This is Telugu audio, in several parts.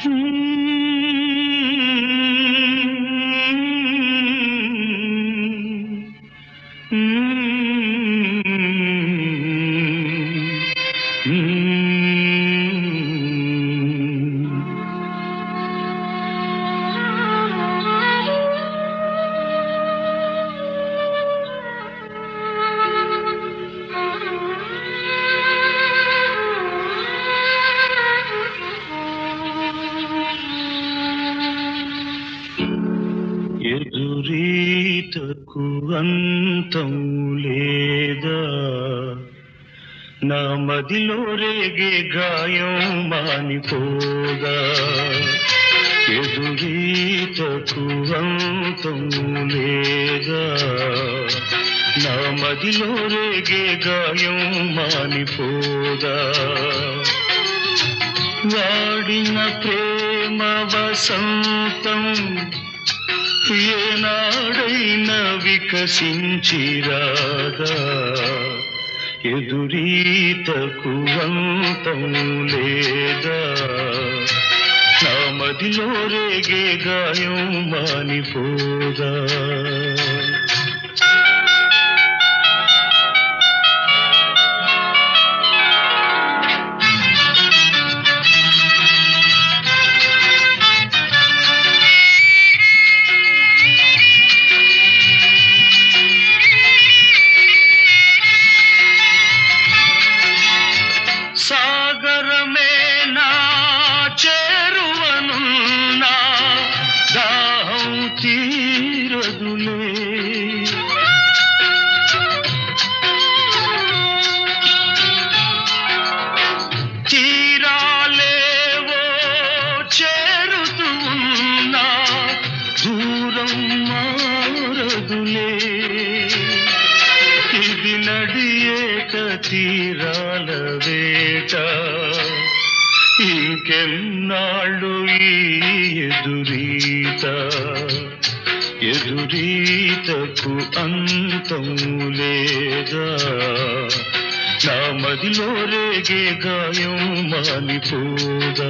ఎదురీతకు అంతం లేదా, నా మదిలో రేగే గాయం మానిపోదా. ఎదురీతకు అంతం లేదా, నా మదిలో రేగే గాయం మానిపోదా. వాడిన ప్రేమ వసంతం ఏనాడైనా వికసించిరాదా. ఎదురీతకు అంతం లేదా, నా మదిలో రేగే గాయం మానిపోదా. సాగరమే నా చేరువనున్నా దాహం తీరదులే. తీరాలేవో చేరుతూ ఉన్నా దూరం మారదులే. ఇది నడియేట తీరాల వేట, ఇంకెన్నాళ్ళు ఈ ఎదురీత. ఎదురీతకు అంతం లేదా, నా మదిలో రేగే గాయం మానిపోదా.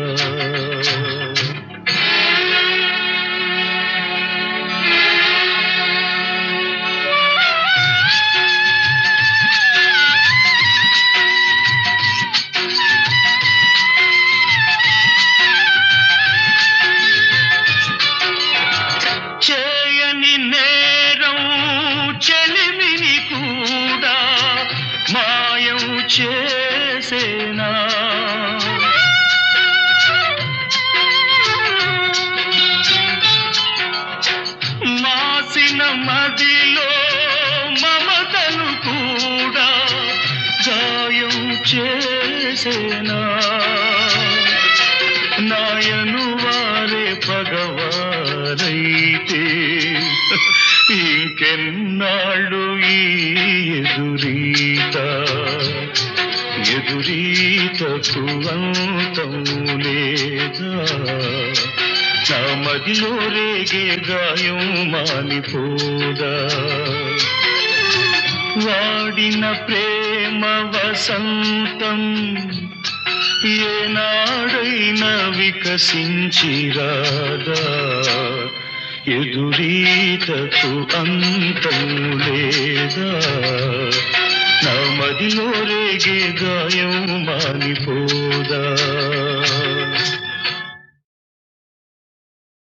చేయని నేరం చెలిమిని కూడా మాయం చేసేనా. మాసిన మదిలో మమతను కూడా గాయం చేసేనా. నాయను వారే పగవారైతే ఇంకెన్నాళ్ళు ఈ ఎదురీత. ఎదురీతకు అంతం లేదా, నా మదిలో రేగే గాయం మానిపోదా. వాడిన ప్రేమ వసంతం ఏనాడైనా వికసించిరాదా. ఎదురీతకు అంతం లేదా, నా మదిలో రేగే గాయం మానిపోదా.